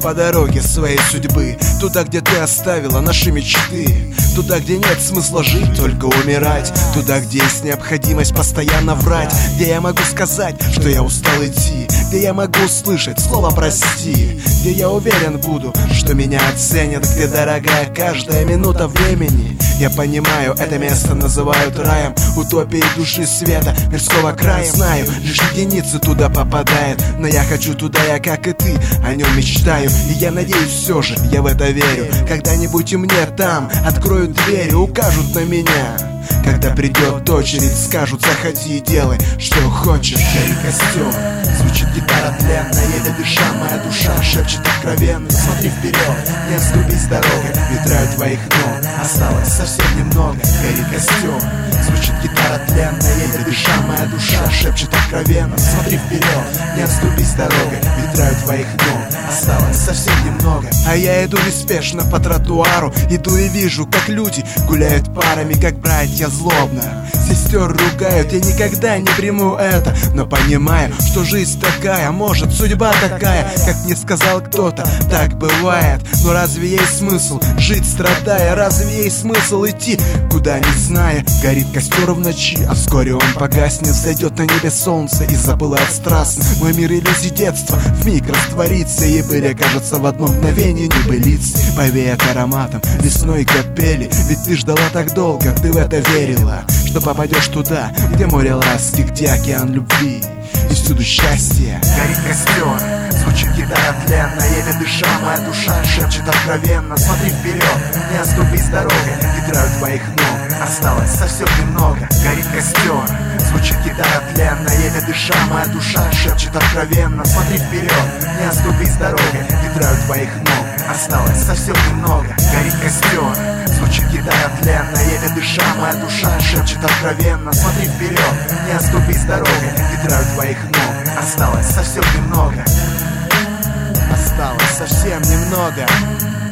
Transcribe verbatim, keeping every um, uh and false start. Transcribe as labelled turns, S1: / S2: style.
S1: по дороге своей судьбы, туда, где ты оставила наши мечты, туда, где нет смысла жить, только умирать, туда, где есть необходимость постоянно врать, где я могу сказать, что я устал идти, где я могу услышать слово «прости», где я уверен буду, что меня оценят, где дорогая каждая минута времени. Я понимаю, это место называют раем, утопией души света, мирского края. Знаю, лишь единицы туда попадают, но я хочу туда, я как и ты, о нем мечтаю. И я надеюсь все же, я в это верю, когда-нибудь и мне там откроют двери, укажут на меня. Когда придет очередь, скажут: заходи и делай, что хочешь. Гори костер, звучит гитара тленная, еле дыша, моя душа шепчет откровенно. Смотри вперед, не отступись с дорогой, ветра у твоих ног осталось совсем немного. Гори костер, звучит гитара тленная, еле дыша, моя душа шепчет откровенно. Смотри вперед, не отступись с дорогой, ветра у твоих ног осталось совсем немного. А я иду неспешно по тротуару, иду и вижу, как люди гуляют парами, как братья злобно сестер ругают. Я никогда не приму это, но понимаю, что жизнь такая, может, судьба такая, как мне сказал кто-то, так бывает. Но разве есть смысл жить, страдая? Разве есть смысл идти, куда не зная? Горит костер в ночи, а вскоре он погаснет. Зайдет на небе солнце и запылает страстно. Мой мир иллюзий детства вмиг растворится, и были, кажется, в одно мгновение небылицы. Повеет ароматом лесной капели, ведь ты ждала так долго, ты в это верила, что попадешь туда, где море ласки, где океан любви и всюду счастье. Горит костер, звучит гитара тленная, еле дыша, моя душа шепчет откровенно. Смотри вперед, не отступись с дорогой, ветра у твоих ног осталось совсем немного. Горит костер, звучит гитара тленная, еле дыша, моя душа шепчет откровенно. Смотри вперед, не отступись с дорогой, ветра у твоих ног осталось совсем немного. Горит костер, звучит гитара тленная, еле дыша, моя душа шепчет откровенно. Смотри вперед, не отступись с дорогой, ветра у твоих ног осталось совсем немного. Осталось совсем немного.